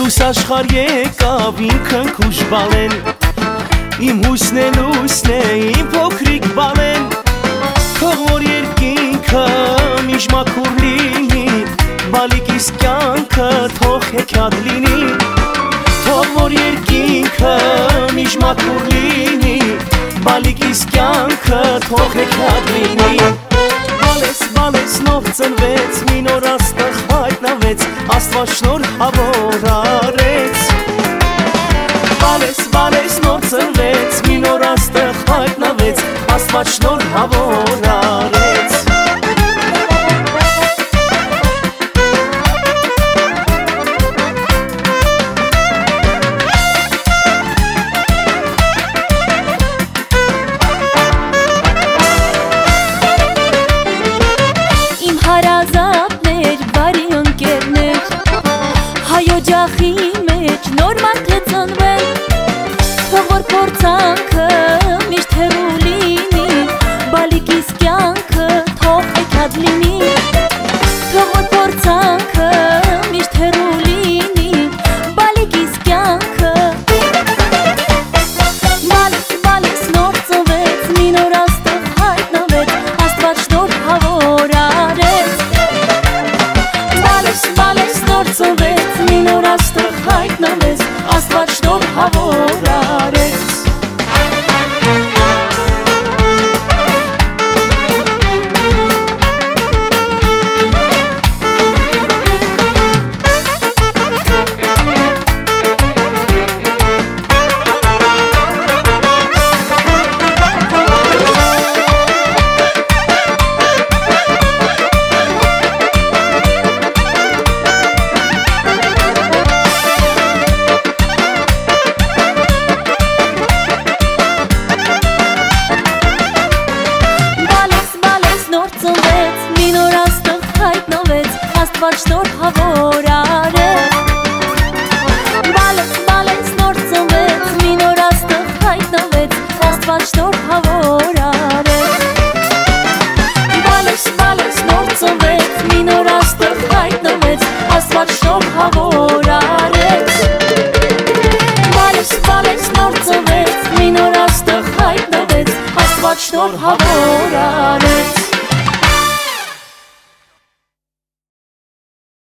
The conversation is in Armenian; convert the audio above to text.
Լույս աշխարհ եկավ ինքն քուշ բալեն Իմ հույսն է լույսն է իմ փոքրիկ բալեն Թող որ երկինքը միշտ մաքուր լինի Բալիկիս կյանքը թող հեքիաթ լինի Թող որ երկինքը միշտ մաքուր լինի Բալիկիս կյանքը թող հեքիաթ լինի Բալես, բալես նոր ծնվեց մի նոր աստղ հայտնվեց Աստված շնորհավոր արեց Բալես, բալես նոր ծնվեց մի նոր աստղ հայտնվեց Աստված շնորհավոր արեց Հարազատներ, բարի ընկերներ Հայօջախի մեջ նոր մարդ է ծնվել Թող որ փորձանքը միշտ հեռու լինի Բալիկիս կյանքը թող հեքիաթ լինի Թող որ փորձանքը միշտ հեռու լինի Բալիկիս կյանքը Բալես, բալես նոր ծնվեց մի նոր աստղ հայտնվեց Աստված շնորհավոր Բալես նոր ծնվեց մի նոր աստղ հայտնվեց Աստված շնորհավոր արեց Աստված շնորհավոր արեց Բալես, բալես նոր ծնվեց մի նոր աստղ հայտնվեց Աստված շնորհավոր արեց Բալես, բալես նոր ծնվեց մի նոր աստղ հայտնվեց Աստված շնորհավոր արեց Բալես, բալես նոր ծնվեց մի նոր աստղ հայտնվեց Աստված շնորհավոր արեց